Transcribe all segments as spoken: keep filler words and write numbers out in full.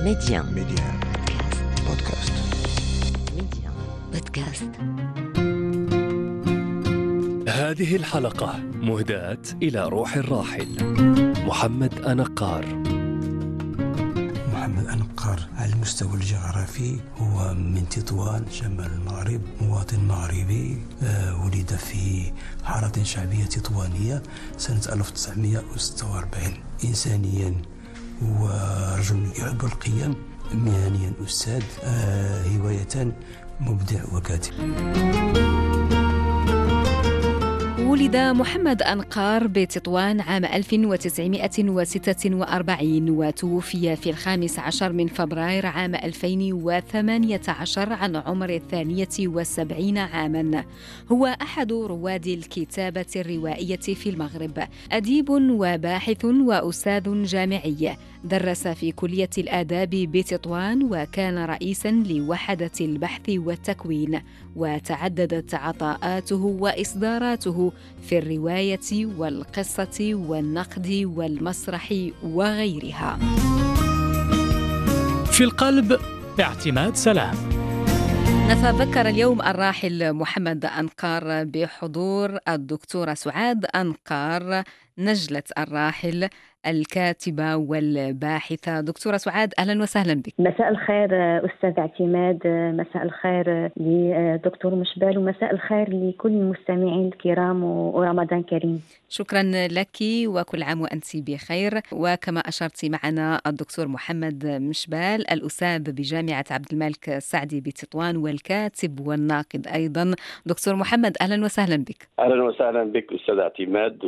ميديان ميديان بودكاست. ميديان بودكاست. هذه الحلقة مهداة إلى روح الراحل محمد أنقار. محمد أنقار على المستوى الجغرافي هو من تطوان شمال المغرب، مواطن مغربي، آه ولد في حارة شعبية تطوانية سنة ألف وتسعمائة وستة وأربعين. إنسانيا هو رجل يحب القيم، مهنيا أستاذ، آه هواية مبدع وكاتب. ولد محمد أنقار بتطوان عام ألف وتسعمائة وستة وأربعين وتوفي في الخامس عشر من فبراير عام ألفين وثمانية عشر عن عمر الثانية والسبعين عاماً. هو أحد رواد الكتابة الروائية في المغرب، أديب وباحث وأستاذ جامعي. درس في كلية الآداب بتطوان وكان رئيساً لوحدة البحث والتكوين، وتعددت عطاءاته وإصداراته في الرواية والقصة والنقد والمسرح وغيرها. في القلب اعتماد سلام. نتذكر اليوم الراحل محمد أنقار بحضور الدكتورة سعاد أنقار، نجلة الراحل، الكاتبة والباحثة. دكتورة سعاد، أهلا وسهلا بك. مساء الخير أستاذ اعتماد، مساء الخير لدكتور مشبال، ومساء الخير لكل المستمعين الكرام، ورمضان كريم. شكرا لك وكل عام وأنت بخير. وكما أشرت معنا الدكتور محمد مشبال، الأستاذ بجامعة عبد الملك السعدي بتطوان والكاتب والناقد أيضا. دكتور محمد، أهلا وسهلا بك. أهلا وسهلا بك أستاذ اعتماد،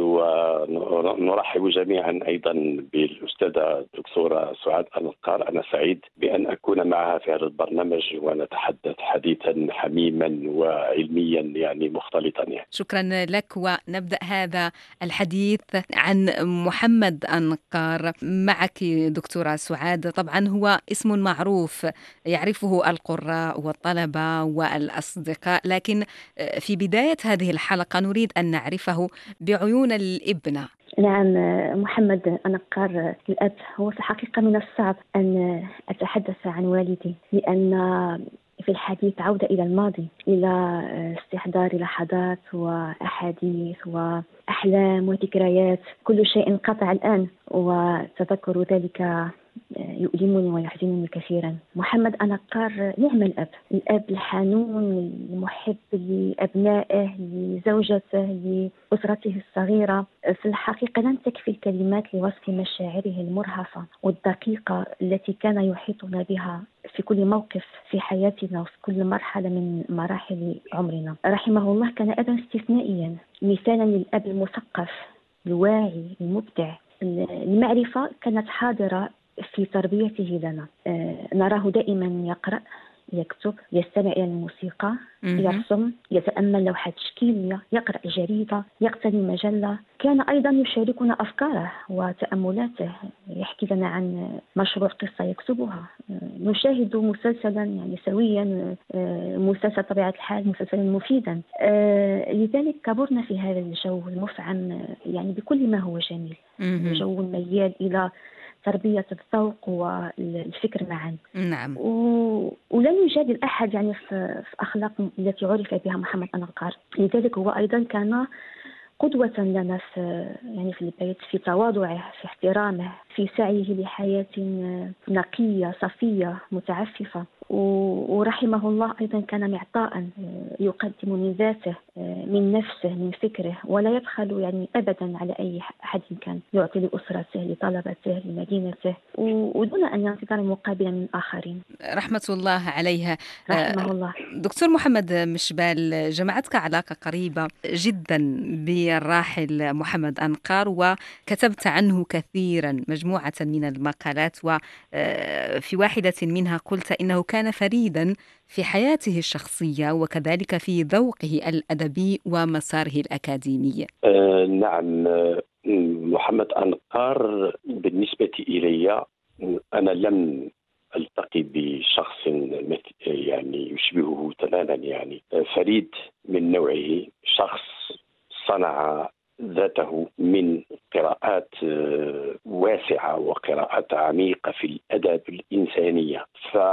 ونرحب جميعا أيضا بالأستاذة الدكتورة سعاد أنقار. أنا سعيد بأن أكون معها في هذا البرنامج ونتحدث حديثا حميما وعلميا يعني مختلطا يعني. شكرا لك. ونبدأ هذا الحديث عن محمد أنقار معك دكتورة سعاد. طبعا هو اسم معروف يعرفه القراء والطلبة والأصدقاء، لكن في بداية هذه الحلقة نريد أن نعرفه بعيون الابنة. نعم، محمد أنقار الأب. هو في الحقيقة من الصعب أن أتحدث عن والدي، لأن في الحديث عودة إلى الماضي، إلى استحضار لحظات وأحاديث وأحلام وذكريات. كل شيء انقطع الآن، وتذكر ذلك يؤلمني ويحزنني كثيرا. محمد أنقار نعم الأب، الأب الحنون المحب لأبنائه، لزوجته، لأسرته الصغيرة. في الحقيقة لن تكفي الكلمات لوصف مشاعره المرهفة والدقيقة التي كان يحيطنا بها في كل موقف في حياتنا وفي كل مرحلة من مراحل عمرنا. رحمه الله كان أبا استثنائيا، مثالا للأب المثقف الواعي المبدع. المعرفة كانت حاضرة في تربيته لنا. آه نراه دائما يقرأ، يكتب، يستمع إلى الموسيقى، يرسم، يتأمل لوحات تشكيلية، يقرأ جريدة، يقتني مجلة. كان أيضا يشاركنا أفكاره وتأملاته، يحكي لنا عن مشروع قصة يكتبها. نشاهد مسلسلا يعني سويا، مسلسل طبيعة الحال، مسلسلا مفيدا. لذلك كبرنا في هذا الجو المفعم يعني بكل ما هو جميل، جو ميال إلى تربية الذوق والفكر معا. نعم. و... ولن يجادل أحد يعني في... في أخلاق التي عرف بها محمد أنقار. لذلك هو أيضا كان قدوة لنا في يعني في البيت، في تواضعه، في احترامه، في سعيه لحياة نقية صفية متعففة. ورحمه الله أيضا كان معطاء، يقدم من ذاته، من نفسه، من فكره، ولا يبخل يعني أبدا على أي أحد كان. يعطي لأسرته، لطلبته، لمدينته، ودون أن ينتظر مقابلا من آخرين. رحمة الله عليها. رحمه الله. دكتور محمد مشبال، جمعتك علاقة قريبة جدا بالراحل محمد أنقار، وكتبت عنه كثيرا مجموعة من المقالات، وفي واحدة منها قلت إنه كان فريدا في حياته الشخصية وكذلك في ذوقه الأدبي ومساره الأكاديمي. آه نعم، محمد أنقار بالنسبة إلي أنا لم ألتقي بشخص يعني يشبهه تماما، يعني فريد من نوعه، شخص صنع ذاته من قراءات واسعة وقراءات عميقة في الأدب الإنساني الإنسانية.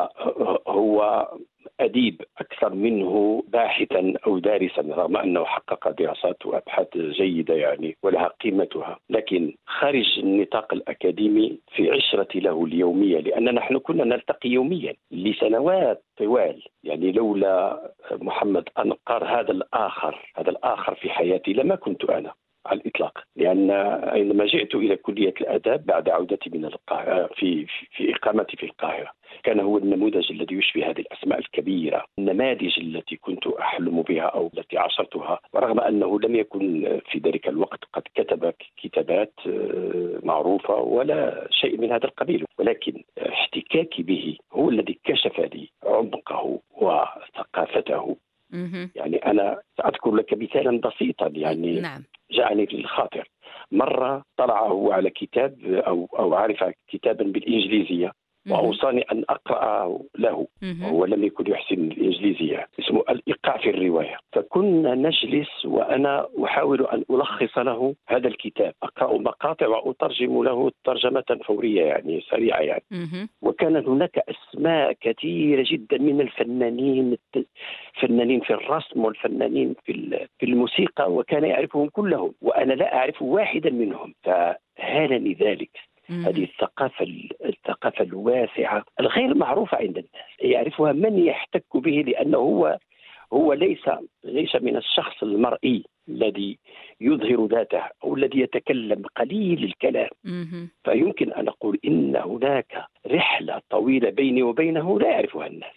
فهو أديب أكثر منه باحثا أو دارسا، رغم أنه حقق دراسات وأبحاث جيدة يعني ولها قيمتها، لكن خارج النطاق الأكاديمي في عشرة له اليومية، لأن نحن كنا نلتقي يوميا لسنوات طوال. يعني لولا محمد أنقار هذا الآخر هذا الآخر في حياتي لما كنت أنا على الإطلاق. لأن عندما جئت إلى كلية الآداب بعد عودتي من القاهرة في, في, في إقامتي في القاهرة، كان هو النموذج الذي يشبه هذه الأسماء الكبيرة، النماذج التي كنت أحلم بها أو التي عاصرتها، ورغم أنه لم يكن في ذلك الوقت قد كتب كتابات معروفة ولا شيء من هذا القبيل، ولكن احتكاكي به هو الذي كشف لي عمقه وثقافته. يعني أنا سأذكر لك مثالا بسيطا يعني نعم. جاءني في الخاطر. مرة طلع هو على كتاب أو أو عرف كتابا بالإنجليزية وأوصاني أن أقرأه له، وهو لم يكن يحسن الإنجليزية، اسمه الإيقاع في الرواية. فكنا نجلس وأنا أحاول أن ألخص له هذا الكتاب، أقرأ مقاطع وأترجم له ترجمة فورية يعني سريعة يعني. وكان هناك أسماء كثيرة جدا من الفنانين فنانين في الرسم والفنانين في في الموسيقى، وكان يعرفهم كلهم وأنا لا أعرف واحدا منهم. فهانني ذلك. هذه الثقافة الثقافة الواسعة الغير معروفة عند الناس، يعرفها من يحتك به، لأنه هو هو ليس ليس من الشخص المرئي الذي يظهر ذاته أو الذي يتكلم قليل الكلام. فيمكن أن أقول إن هناك رحلة طويلة بيني وبينه لا يعرفها الناس.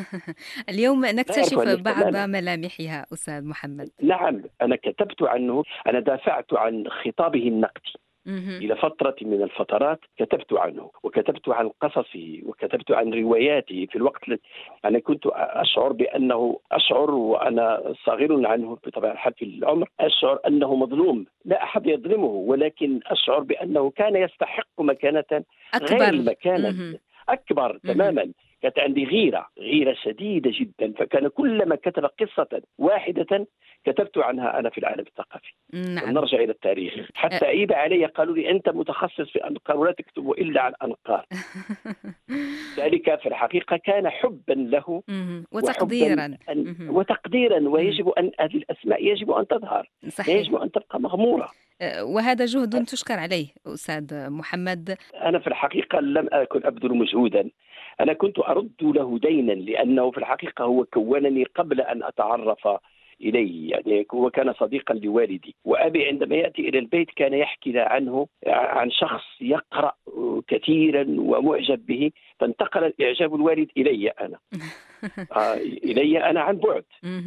اليوم نكتشف بعض ملامحها أستاذ محمد. نعم، أنا كتبت عنه، أنا دافعت عن خطابه النقدي إلى فترة من الفترات، كتبت عنه وكتبت عن قصصه وكتبت عن رواياته في الوقت الذي أنا كنت أشعر بأنه أشعر وأنا صغير عنه بطبيعة الحال في العمر، أشعر أنه مظلوم، لا أحد يظلمه، ولكن أشعر بأنه كان يستحق مكانة أكبر. غير المكانة أكبر تماما. كانت عندي غيرة غيرة شديدة جدا، فكان كلما كتب قصة واحدة كتبت عنها أنا في العالم الثقافي. نعم. نرجع إلى التاريخ، حتى عيب علي قالوا لي أنت متخصص في أنقار ولا تكتب إلا عن أنقار. ذلك في الحقيقة كان حبا له وتقديرا وتقديرا ويجب أن هذه الأسماء يجب أن تظهر، صحيح. يجب أن تبقى مغمورة، وهذا جهد تشكر عليه أستاذ محمد. أنا في الحقيقة لم أكن أبذل مجهودا، أنا كنت أرد له دينا، لأنه في الحقيقة هو كونني قبل أن أتعرف إليه. يعني هو كان صديقا لوالدي، وأبي عندما يأتي إلى البيت كان يحكي عنه عن شخص يقرأ كثيرا ومعجب به، فانتقل إعجاب الوالد إلي أنا آه إلي أنا عن بعد.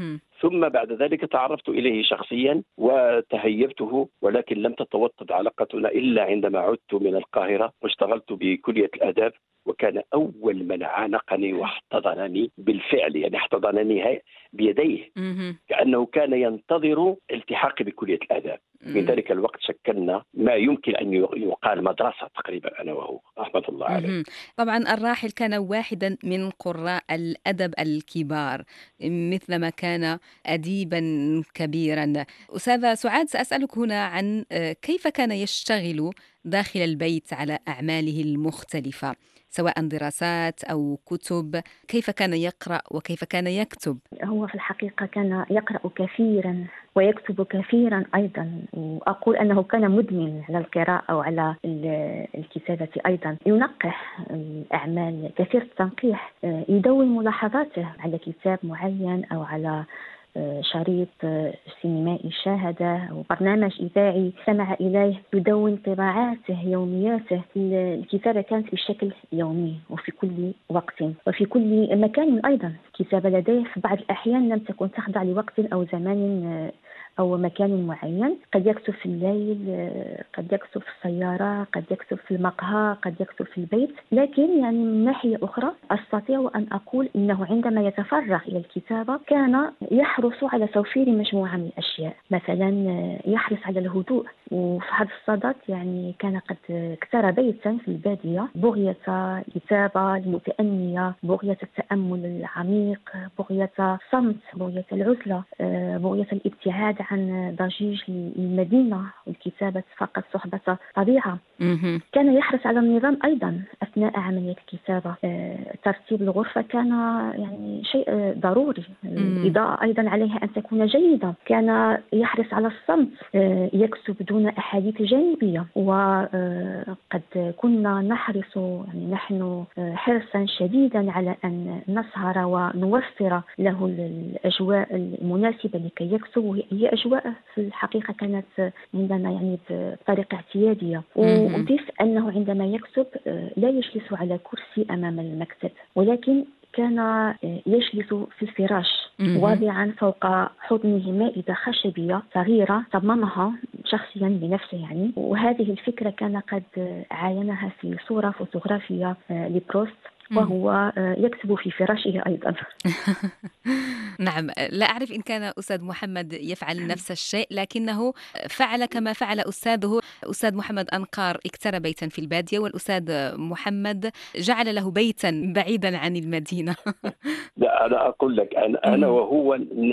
ثم بعد ذلك تعرفت إليه شخصيا وتهيبته، ولكن لم تتوطد علاقتنا إلا عندما عدت من القاهرة واشتغلت بكلية الآداب، وكان أول من عانقني واحتضنني بالفعل، يعني احتضنني بيديه كأنه كان ينتظر التحاقي بكلية الآداب. من ذلك الوقت شكلنا ما يمكن أن يقال مدرسة تقريبا أنا وهو رحمة الله عليه. طبعا الراحل كان واحدا من قراء الأدب الكبار، مثلما كان أديبا كبيرا. أستاذة سعاد، سأسألك هنا عن كيف كان يشتغل داخل البيت على أعماله المختلفة، سواء دراسات أو كتب. كيف كان يقرأ وكيف كان يكتب؟ هو في الحقيقة كان يقرأ كثيرا ويكتب كثيرا أيضا، وأقول أنه كان مدمن على القراءة وعلى الكتابة أيضا. ينقح الأعمال، كثير التنقيح، يدون ملاحظاته على كتاب معين أو على شريط سينمائي شاهده أو برنامج إذاعي سمع إليه، يدون طباعاته يومياته. الكتابة كانت بشكل يومي وفي كل وقت وفي كل مكان أيضا. الكتابة لديه في بعض الأحيان لم تكن تخضع لوقت أو زمان أو مكان معين، قد يكتب في الليل، قد يكتب في السيارة، قد يكتب في المقهى، قد يكتب في البيت. لكن يعني من ناحية أخرى أستطيع أن أقول إنه عندما يتفرغ إلى الكتابة كان يحرص على توفير مجموعة من الأشياء. مثلا يحرص على الهدوء، وفي هذا الصدد يعني كان قد اكترى بيتا في البادية بغية الكتابة المتأنية، بغية التأمل العميق، بغية الصمت، بغية العزلة، بغية الابتعاد عن ضجيج المدينة والكتابة فقط صحبة طبيعة. كان يحرص على النظام أيضا أثناء عملية الكتابة. ترتيب الغرفة كان يعني شيء ضروري. الإضاءة أيضا عليها أن تكون جيدة. كان يحرص على الصمت، يكتب دون أحاديث جانبية. وقد كنا نحرص يعني نحن حرصا شديدا على أن نسهر ونوفر له الأجواء المناسبة لكي يكتب، وهي أجواء في الحقيقة كانت عندنا يعني بطريقة اعتيادية. وأضيف أنه عندما يكتب لا يجلس على كرسي أمام المكتب، ولكن كان يجلس في الفراش واضعا فوق حضنه مائدة خشبية صغيرة صممها شخصيا بنفسه يعني. وهذه الفكرة كان قد عاينها في صورة فوتوغرافية لبروست وهو يكتب في فراشه أيضا. نعم، لا أعرف إن كان أستاذ محمد يفعل نفس الشيء، لكنه فعل كما فعل أستاذه. أستاذ محمد أنقار اكترى بيتا في البادية، والأستاذ محمد جعل له بيتا بعيدا عن المدينة. لا، أنا أقول لك أنا, أنا وهو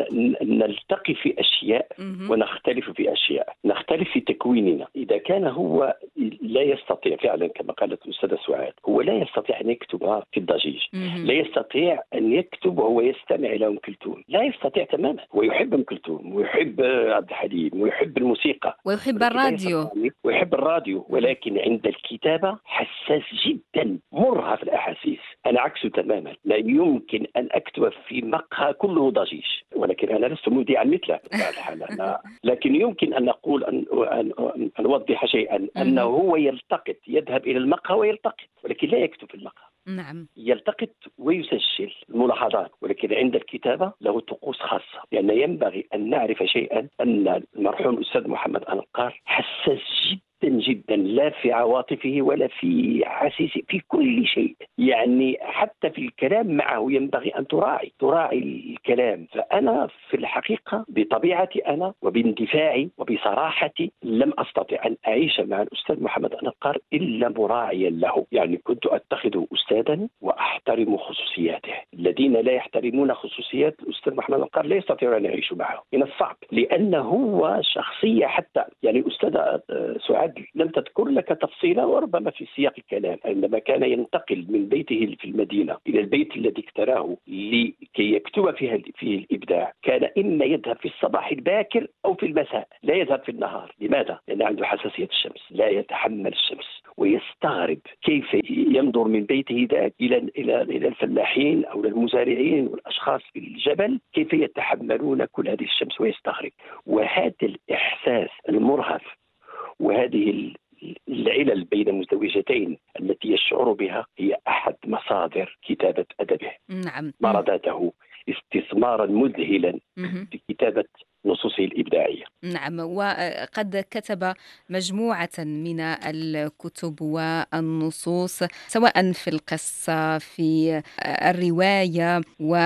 نلتقي في أشياء ونختلف في أشياء. نختلف في تكويننا. إذا كان هو لا يستطيع فعلا كما قالت الأستاذة سعاد، هو لا يستطيع أن يكتب في الضجيج، لا يستطيع أن يكتب وهو يستمع إلى أم كلثوم، لا يستطيع تماما. ويحب أم كلثوم ويحب عبد الحليم ويحب الموسيقى ويحب الراديو ويحب الراديو ولكن عند الكتابة حساس جدا، مرهف الأحاسيس. أنا عكسه تماما. لا يمكن أن أكتب في مقهى كله ضجيج، ولكن أنا لست مذيعا مثله أنا. لكن يمكن أن نقول أن أن أن أوضح شيئا، أنه هو يلتقط، يذهب إلى المقهى ويلتقط، ولكن لا يكتب في المقهى. نعم، يلتقط ويسجل الملاحظات، ولكن عند الكتابة له طقوس خاصة. لأن يعني ينبغي أن نعرف شيئا، أن المرحوم الأستاذ محمد أنقار حساس جدا جدا، لا في عواطفه ولا في حسيسه، في كل شيء. يعني حتى في الكلام معه ينبغي أن تراعي تراعي الكلام. فأنا في الحقيقة بطبيعتي أنا وباندفاعي وبصراحتي لم أستطع أن أعيش مع الأستاذ محمد أنقار إلا مراعيا له. يعني كنت أتخذه أستاذا وأحترم خصوصياته. الذين لا يحترمون خصوصيات الأستاذ محمد أنقار لا يستطيعون أن يعيشوا معه، من الصعب، لأنه هو شخصية. حتى يعني الأستاذة سعاد لم تذكر لك تفصيلا، وربما في سياق الكلام، عندما كان ينتقل من بيته في المدينة إلى البيت الذي اكتراه لكي يكتب فيه فيه الإبداع، كان إما يذهب في الصباح الباكر أو في المساء، لا يذهب في النهار. لماذا؟ لأن عنده حساسية الشمس، لا يتحمل الشمس. ويستغرب كيف ينظر من بيته ذاك إلى إلى إلى الفلاحين أو المزارعين والأشخاص في الجبل، كيف يتحملون كل هذه الشمس، ويستغرب. وهذا الإحساس المرهف وهذه العلل بين مزدوجتين التي يشعر بها هي أحد مصادر كتابة أدبه. نعم، مرضاته استثمارا مذهلا في كتابة نصوصه الإبداعية. نعم، وقد كتب مجموعة من الكتب والنصوص، سواء في القصة، في الرواية،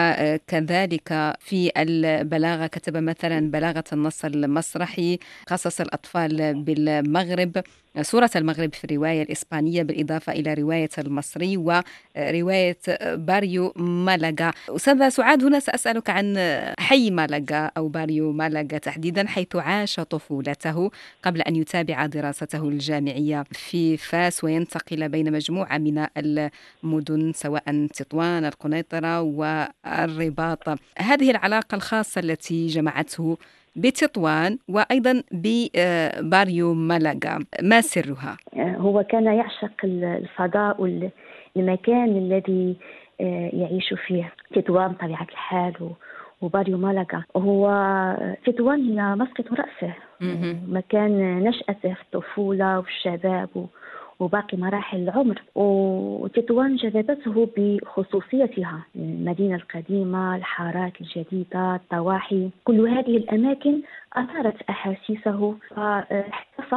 وكذلك في البلاغة. كتب مثلا بلاغة النص المسرحي، قصص الأطفال بالمغرب، صورة المغرب في الرواية الإسبانية، بالإضافة إلى رواية المصري ورواية باريو مالاغا. أستاذة سعاد، هنا سأسألك عن حي مالاغا أو باريو مالاغا تحديدا، حيث عاش طفولته قبل أن يتابع دراسته الجامعية في فاس وينتقل بين مجموعة من المدن، سواء تطوان، القنيطرة والرباط. هذه العلاقة الخاصة التي جمعته بتطوان وأيضا بباريو مالاغا، ما سرها؟ هو كان يعشق الفضاء، المكان الذي يعيش فيه. تطوان طبيعة الحال وباريو مالاغا، هو تطوان هي مسقط رأسه، مكان نشأته في الطفولة والشباب وباقي مراحل العمر. وتطوان جذبته بخصوصيتها، المدينة القديمة، الحارات الجديدة، الضواحي، كل هذه الأماكن أثارت أحاسيسه، فاحتفظ اعترف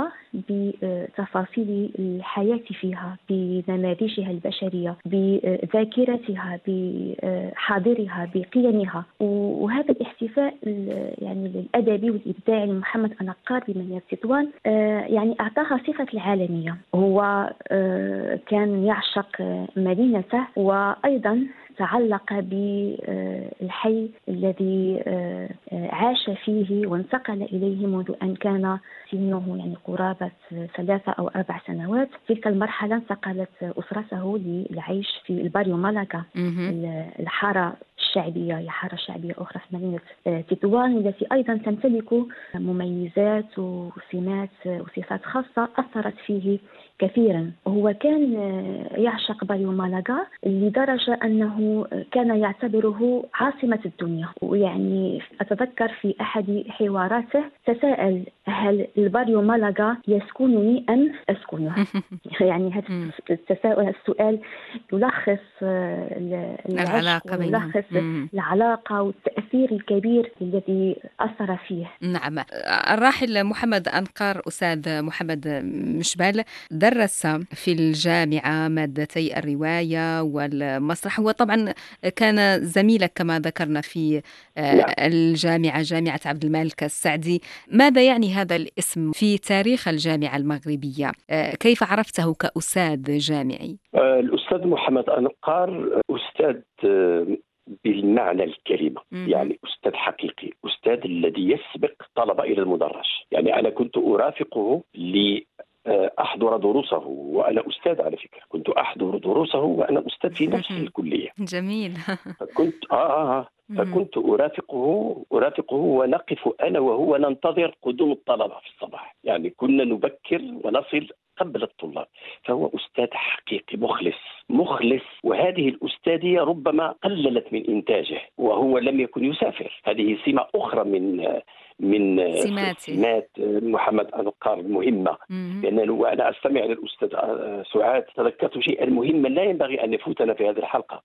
بتفاصيل الحياة فيها، بنماذجها البشرية، بذاكرتها، بحاضرها، بقيمها. وهذا الاحتفاء يعني الأدبي والإبداعي لمحمد أنقار بمدينة تطوان يعني أعطاها صفة العالمية. هو كان يعشق مدينته، وأيضا تعلق بالحي الذي عاش فيه وانتقل إليه منذ أن كان سنه يعني قرابة ثلاثة أو أربع سنوات. تلك المرحلة انتقلت أسرته للعيش في الباريو مالاغا، الحارة الشعبية، هي حارة شعبية أخرى في مدينة تطوان، التي أيضا تمتلك مميزات وسمات وصفات خاصة أثرت فيه كثيرا. هو كان يعشق باريو مالاغا لدرجة أنه كان يعتبره عاصمة الدنيا. ويعني أتذكر في أحد حواراته تساءل: هل الباريو مالاغا يسكنني أم أسكنه؟ يعني هذا التساؤل، السؤال يلخص العلاقة بينهم، يلخص العلاقة والتأثير الكبير الذي أثر فيه. نعم. الراحل محمد أنقار، أستاذ محمد مشبال، درس في الجامعة مادتي الرواية والمسرح. هو طبعا كان زميلك كما ذكرنا في الجامعة، جامعة عبد الملك السعدي. ماذا يعني هذا الاسم في تاريخ الجامعة المغربية؟ كيف عرفته كأستاذ جامعي؟ الأستاذ محمد أنقار أستاذ بالمعنى الكلمة، يعني أستاذ حقيقي، أستاذ الذي يسبق طلبة إلى المدرج. يعني أنا كنت أرافقه لأحضر دروسه وأنا أستاذ، على فكرة كنت أحضر دروسه وأنا أستاذ في نفس الكلية. جميل. كنت آه, آه فكنت أرافقه أرافقه ونقف أنا وهو ننتظر قدوم الطلبة في الصباح. يعني كنا نبكر ونصل قبل الطلاب. فهو أستاذ حقيقي مخلص مخلص وهذه الأستاذية ربما قللت من إنتاجه وهو لم يكن يسافر. هذه سمة أخرى من من سمات محمد أنقار المهمة. لأنه وأنا أستمع للأستاذ سعاد تذكرت شيئا مهما لا ينبغي أن يفوتنا في هذه الحلقة،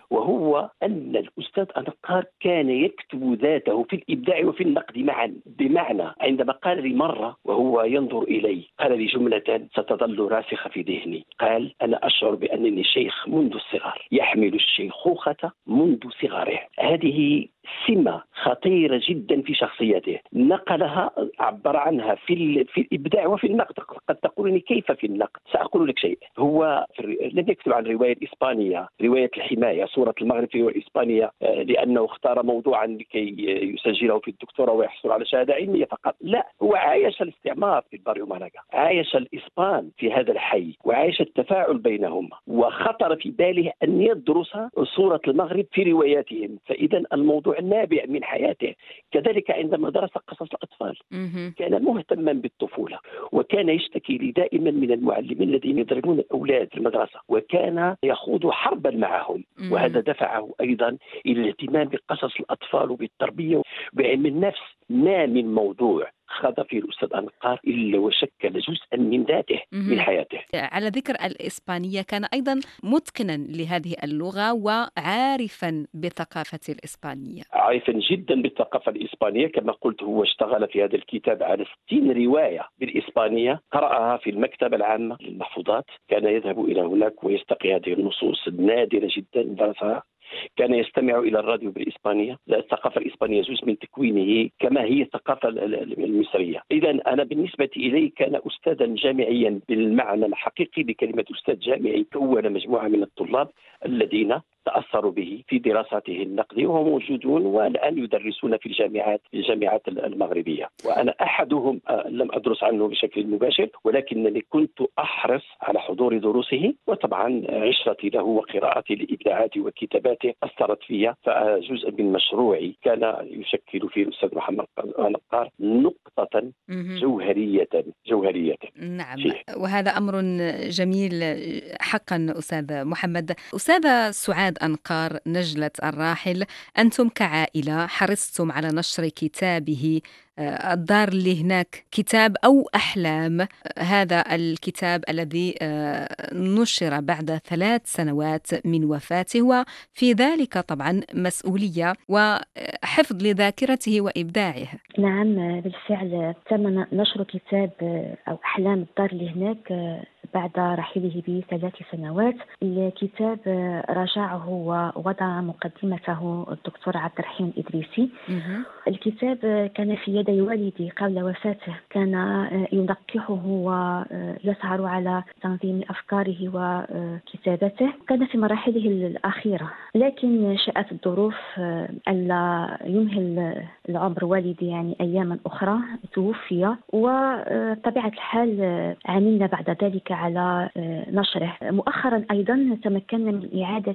وهو أن الأستاذ أنقار كان يكتب ذاته في الإبداع وفي النقد معا. بمعنى عندما قال لي مرة وهو ينظر إلي، قال لي جملة ستظل راسخة في ذهني. قال: أنا أشعر بأنني شيخ منذ الصغر، يحمل الشيخوخة منذ صغره. هذه سمة خطيرة جدا في شخصيته، نقلها، عبر عنها في في الإبداع وفي النقد. قد تقولني كيف في النقد؟ سأقول لك شيء. هو لم يكتب عن الرواية الإسبانية، رواية الحماية، صورة المغرب في الرواية الإسبانية، لأنه اختار موضوعا لكي يسجله في الدكتوراه ويحصل على شهادة علمية فقط. لا، هو عايش الاستعمار في الباريو مالاغا، عايش الإسبان في هذا الحي، وعايش التفاعل بينهما، وخطر في باله أن يدرس صورة المغرب في رواياتهم. فإذا الموضوع نابع من حياته. كذلك عندما درس قصص الأطفال كان مهتما بالطفولة، وكان يشتكي لي دائما من المعلمين الذين يضربون الأولاد في المدرسة، وكان يخوض حربا معهم. وهذا دفعه أيضا إلى الاهتمام بقصص الأطفال وبالتربية وبعلم النفس. ما من موضوع خاض فيه الأستاذ أنقار إلا وشكل جزءا من ذاته، من حياته. على ذكر الإسبانية، كان أيضا متقنا لهذه اللغة وعارفا بالثقافة الإسبانية. عارفا جدا بالثقافة الإسبانية. كما قلت، هو اشتغل في هذا الكتاب على ستين رواية بالإسبانية، قرأها في المكتبة العامة للمحفوظات. كان يذهب إلى هناك ويستقي هذه النصوص النادرة جدا، درسها. كان يستمع إلى الراديو بالإسبانية. الثقافة الإسبانية جزء من تكوينه كما هي الثقافة المصرية. إذا أنا بالنسبة إلي كان أستاذا جامعيا بالمعنى الحقيقي لكلمة أستاذ جامعي. كون مجموعة من الطلاب الذين تأثروا به في دراساته النقدية وهم موجودون والآن يدرسون في الجامعات الجامعات المغربية. وأنا أحدهم لم أدرس عنه بشكل مباشر، ولكنني كنت أحرص على حضور دروسه، وطبعا عشرتي له وقراءتي لإبداعاته وكتاباته أثرت فيها. فجزء من مشروعي كان يشكل فيه الأستاذ محمد أنقار نقطة جوهرية جوهرية. نعم، وهذا أمر جميل حقا أستاذ محمد. أستاذة سعاد أنقار نجلة الراحل، أنتم كعائلة حرصتم على نشر كتابه الدار اللي هناك، كتاب أو أحلام. هذا الكتاب الذي نشر بعد ثلاث سنوات من وفاته، وفي ذلك طبعا مسؤولية وحفظ لذاكرته وإبداعه. نعم بالفعل تم نشر كتاب أو أحلام الدار اللي هناك بعد رحيله بثلاث سنوات. الكتاب راجعه ووضع مقدمته الدكتور عبد الرحيم الإدريسي. الكتاب كان في يدي والدي قبل وفاته، كان ينقحه ويسهر على تنظيم أفكاره وكتابته، كان في مراحله الأخيرة، لكن شاءت الظروف ألا يمهل العمر والدي يعني أياما أخرى، توفي، وطبيعة الحال عملنا بعد ذلك على نشره. مؤخرا أيضا تمكنا من إعادة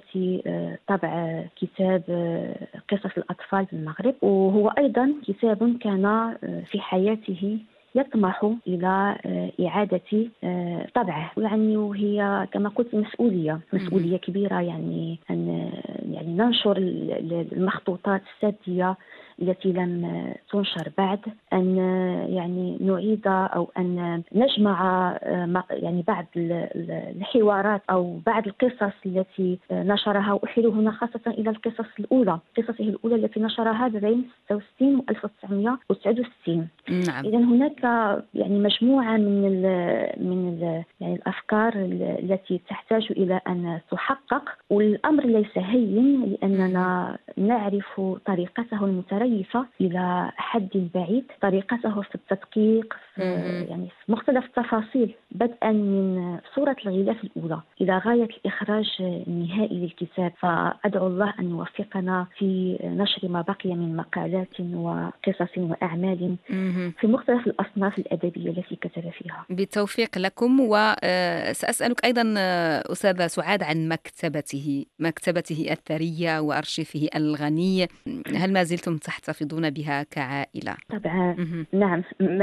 طبع كتاب قصص الأطفال في المغرب، وهو أيضا كتاب كان في حياته يطمح إلى إعادة طبعه، يعني وهي كما قلت مسؤولية مسؤولية كبيرة، يعني أن يعني ننشر المخطوطات السردية التي لم تنشر بعد، أن يعني نعيد أو أن نجمع يعني بعض الحوارات أو بعض القصص التي نشرها، وأحيل هنا خاصة إلى القصص الأولى، قصصه الأولى التي نشرها بين ستة وستين و ألف وتسعمائة وتسعة وستين. نعم. إذن هناك يعني مجموعة من ال من ال يعني الأفكار التي تحتاج إلى أن تحقق، والأمر ليس هين لأننا نعرف طريقته المترجمة إلى حد بعيد، طريقته في التدقيق في يعني في مختلف التفاصيل، بدءا من صورة الغلاف الأولى إلى غاية الإخراج النهائي للكتاب. فأدعو الله أن يوفقنا في نشر ما بقي من مقالات وقصص وأعمال في مختلف الأصناف الأدبية التي كتب فيها. بالتوفيق لكم. وسأسألك أيضا أستاذة سعاد عن مكتبته مكتبته الثرية وأرشيفه الغني، هل ما زلتم تحتفظون بها كعائلة؟ طبعا نعم،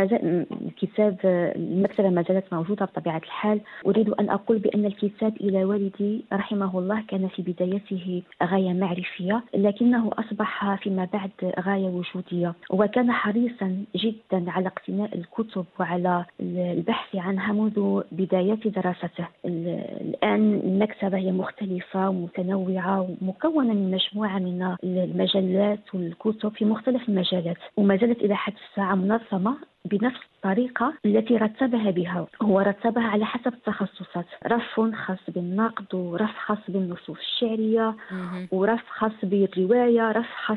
الكتاب المكتبة ما زالت موجودة بطبيعة الحال. أريد أن أقول بأن الكتاب إلى والدي رحمه الله كان في بدايته غاية معرفية، لكنه أصبح فيما بعد غاية وجودية، وكان حريصا جدا على اقتناء الكتب وعلى البحث عنها منذ بدايات دراسته. الآن المكتبة هي مختلفة ومتنوعة ومكونة من مجموعة من المجلات والكتب في مختلف المجالات، وما زالت إلى حد الساعة منظمة بنفس الطريقة التي رتبها بها. هو رتبها على حسب التخصصات، رف خاص بالنقد، ورف خاص بالنصوص الشعرية، ورف خاص بالرواية، رف خاص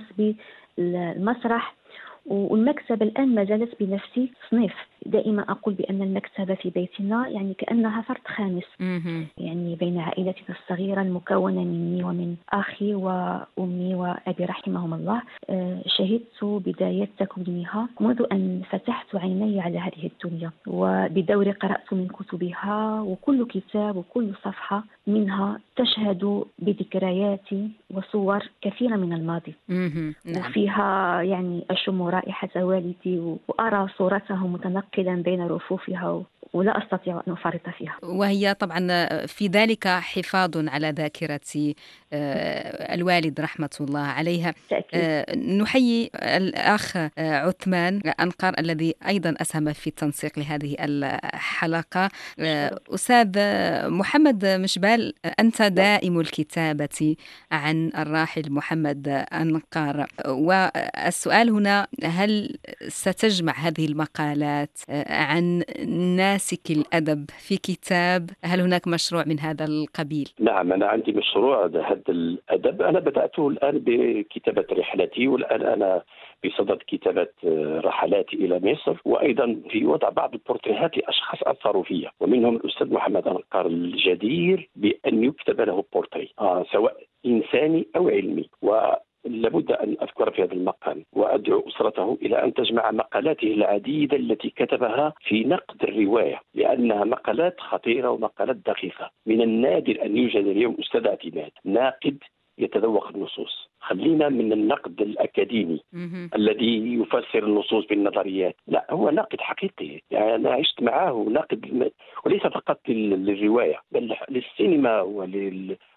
بالمسرح. والمكتبة الآن ما زالت بنفس التصنيف. دائما أقول بأن المكتبة في بيتنا يعني كأنها فرد خامس، يعني بين عائلتنا الصغيرة المكونة مني ومن أخي وأمي وأبي رحمهم الله. شهدت بداية تكوينها منذ أن فتحت عيني على هذه الدنيا، وبدوري قرأت من كتبها، وكل كتاب وكل صفحة منها تشهد بذكريات وصور كثيرة من الماضي. وفيها يعني أشم رائحة والدي وأرى صورته متنقلا بين رفوفها، ولا أستطيع أن أفرط فيها. وهي طبعا في ذلك حفاظ على ذاكرة الوالد رحمة الله عليها. تأكيد. نحيي الأخ عثمان أنقار الذي أيضا أسهم في التنسيق لهذه الحلقة. أستاذ محمد مشبال، أنت دائم الكتابة عن الراحل محمد أنقار، والسؤال هنا: هل ستجمع هذه المقالات عن ناسك الأدب في كتاب؟ هل هناك مشروع من هذا القبيل؟ نعم، أنا عندي مشروع هذا الأدب، أنا بدأته الآن بكتابة رحلتي، والآن أنا بصدد كتابة رحلاتي إلى مصر، وأيضا في وضع بعض البورتريهات لأشخاص أثروا فيها، ومنهم الأستاذ محمد أنقار الجدير بأن يكتب له بورتري آه سواء إنساني أو علمي. و لابد أن أذكر في هذا المقام وأدعو أسرته إلى أن تجمع مقالاته العديدة التي كتبها في نقد الرواية، لأنها مقالات خطيرة ومقالات دقيقة. من النادر أن يوجد اليوم أستاذ اعتماد ناقد يتذوق النصوص. خلينا من النقد الأكاديمي الذي يفسر النصوص بالنظريات، لا، هو ناقد حقيقي. يعني أنا عشت معه ناقد، وليس فقط للرواية بل للسينما ولل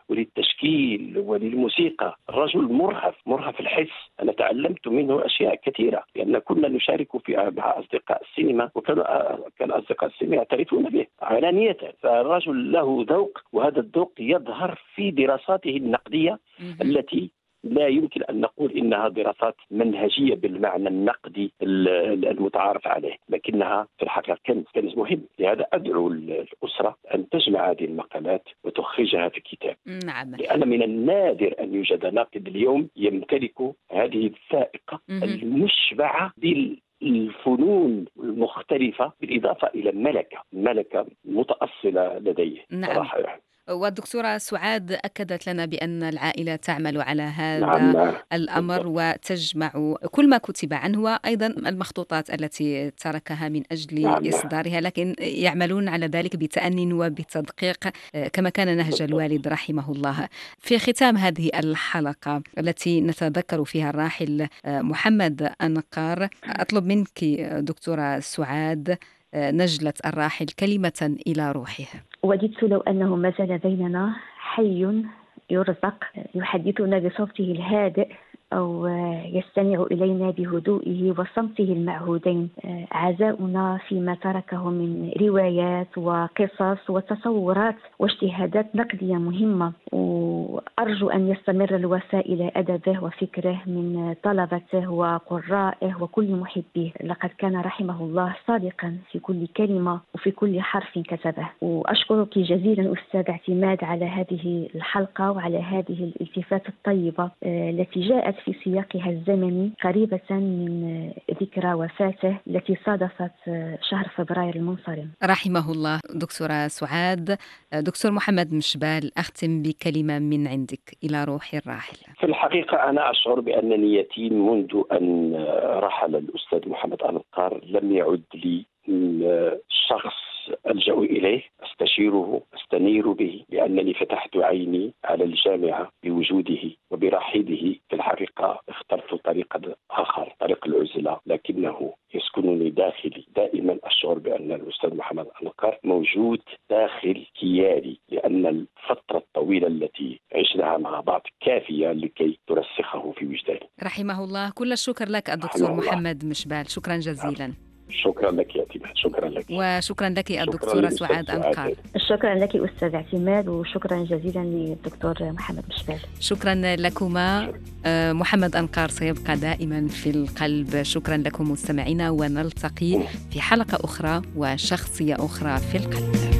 وللتشكيل وللموسيقى. الرجل مرهف مرهف الحس. أنا تعلمت منه أشياء كثيرة لأن كنا نشارك في مع أصدقاء السينما، وكانوا كان أصدقاء السينما يعترفون به علانية. فالرجل له ذوق، وهذا الذوق يظهر في دراساته النقدية التي لا يمكن أن نقول إنها دراسات منهجية بالمعنى النقدي المتعارف عليه، لكنها في الحقيقة كنز كنز مهم. لهذا أدعو الأسرة أن تجمع هذه المقالات وتخرجها في كتاب. نعم. لأن من النادر أن يوجد ناقد اليوم يمتلك هذه الذائقة المشبعة بال الفنون المختلفة، بالإضافة إلى ملكة ملكة متأصلة لديه. نعم. صراحة يعني. والدكتورة سعاد أكدت لنا بأن العائلة تعمل على هذا نعم. الأمر وتجمع كل ما كتب عنه، وأيضا المخطوطات التي تركها من أجل نعم. إصدارها، لكن يعملون على ذلك بتأني وبتدقيق كما كان نهج الوالد رحمه الله. في ختام هذه الحلقة التي نتذكر فيها الراحل محمد أنقار، أطلب منك دكتورة سعاد نجلة الراحل كلمة إلى روحه. وددت لو أنه ما زال بيننا حي يرزق يحدثنا بصوته الهادئ أو يستمع إلينا بهدوئه وصمته المعهودين. عزاؤنا فيما تركه من روايات وقصص وتصورات واجتهادات نقدية مهمة، وأرجو أن يستمر الوسائل أدبه وفكره من طلبته وقرائه وكل محبيه. لقد كان رحمه الله صادقا في كل كلمة وفي كل حرف كتبه. وأشكرك جزيلا أستاذ اعتماد على هذه الحلقة وعلى هذه الالتفات الطيبة التي جاءت في سياقها الزمني قريبة من ذكرى وفاته التي صادفت شهر فبراير المنصرم رحمه الله. دكتورة سعاد، دكتور محمد مشبال، أختم بكلمة من عندك إلى روح الراحل. في الحقيقة أنا أشعر بأنني يتيم منذ أن رحل الأستاذ محمد أنقار. لم يعد لي شخص ألجأ إليه أستشيره أستنير به، لأنني فتحت عيني على الجامعة بوجوده وبرحيله. في الحقيقة اخترت طريقا آخر، طريق العزلة، لكنه يسكنني داخلي. دائما أشعر بأن الأستاذ محمد أنقار موجود داخل كياني، لأن الفترة الطويلة التي عشناها مع بعض كافية لكي ترسخه في وجداني. رحمه الله. كل الشكر لك الدكتور محمد مشبال، شكرا جزيلا. شكرا لك يا اعتماد. شكرا لك. وشكرا لك الدكتورة سعاد أنقار. شكرا لك أستاذ اعتماد، وشكرا جزيلا للدكتور محمد مشبال. شكرا لكما. محمد أنقار سيبقى دائما في القلب. شكرا لكم مستمعينا، ونلتقي في حلقة أخرى وشخصية أخرى في القلب.